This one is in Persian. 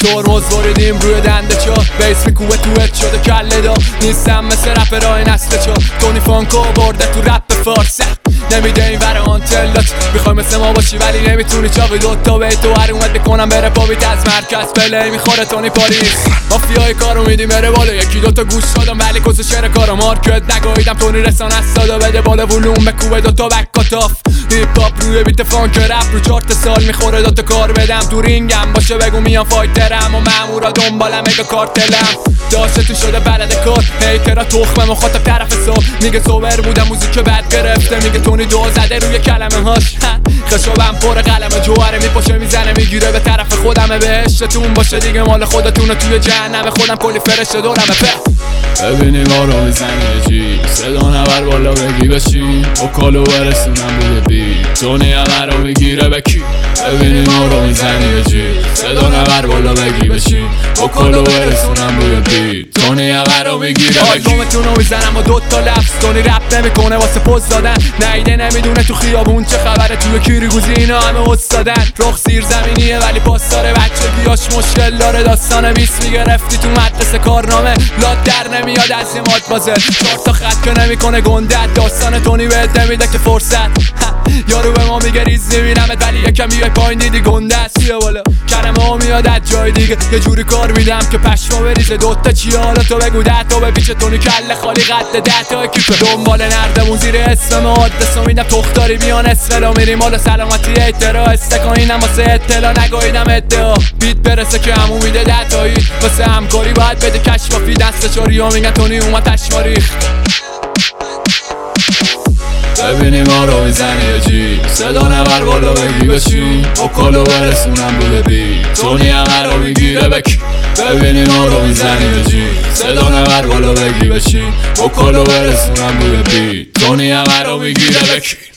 ترمز بریدیم روی دنده چا بیس میکوبه تو هد شده کله دا نیستم مثل رپرهای نسل چا تونی فانکو برده تو رپ فارسه نمیده این ور آنتلات میخوای مثل ما باشی ولی نمیتونی چاقی دوتا به تو هر اومد بکنم بره پابیت از مرکز پله میخوره تونی پاریس مافیای کارو میدی بره بالا یکی دوتا گوش دادم ولی کس شعر کارو مارکت نگاهیدم تونی رسان از صدا بده بالا ولوم بکوبه دوتا بکاتاف هیپ هاپ روی بیت فانک رپ رو 4 سال میخوره دوتا کار بدم تو رینگم باشه بگو میام فایترم و مامورا دنبالم مگا کارتلم داشته تو شده بلد کار هیترا تخمه مخاطب طرف حساب میگه سوبر بودم موزیک بد گرفته میگه تونی دو زده روی کلمه هاش خشابم پر قلم جوهره میپاشه میزنه میگیره به طرف خودمه بهشتون باشه دیگه مال خودتونه توی جهنم خودم کلی فرشته دورمه ببینی ما رو میزنی جی صدا نبر بالا بگی بشین با کالو برسونم روی بی تونی همه رو میگیره بکی ببینی ما رو میزنی جی صدا نبر بالا بگی بشین با کالو برسونم روی بی تونی همه رو میگیره بکی آلبومتون رو میزنم با دوتا لفظ تونی رپ نمیکنه واسه پوز دادن نیده نمیدونه تو خیابون چه خبره توی کیریگوزی اینا همه استادن رخ زیر زمینیه ولی پاس داره بچگیاش مشکل داره داستان 20 میگرفتی تو مدرسه کارنامه لاد در نمیاد از یه ماد بازه 4 تا خط که نمیکنه گندت داستان تونی بهت نمیده که فرصت یارو به ما میگه ریز نمیرمت ولی یکم بیای پایین دیدی گنده است بیا بالا کلمه ها میاد از جای دیگه یه جوری کار میدم که پشما بریزه دوتا چیه حالا تو بگو 10 تا بپیچه تونی کله خالی قد 10 تا کیفه دنبال نردمون زیر اسم حادثه میدم تختاری بیان اسفلا میریم حالا سلامتی اعترا استکاینم واسه اطلاع نگاهیدم ادعا بیت برسه که همون میده 10 تایی واسه همکاری باید بده کشفافی دست چاری ها میگن تونی اومد تشماریخ ببینی ما رو میزنی جی صدا نبر بالا بگی بشین با کالو برسونم روی بی تونی همه رو میگیره بکی ببینی ما رو میزنی جی صدا نبر بالا بگی بشین با کالو برسونم روی بی تونی همه رو میگیره بکی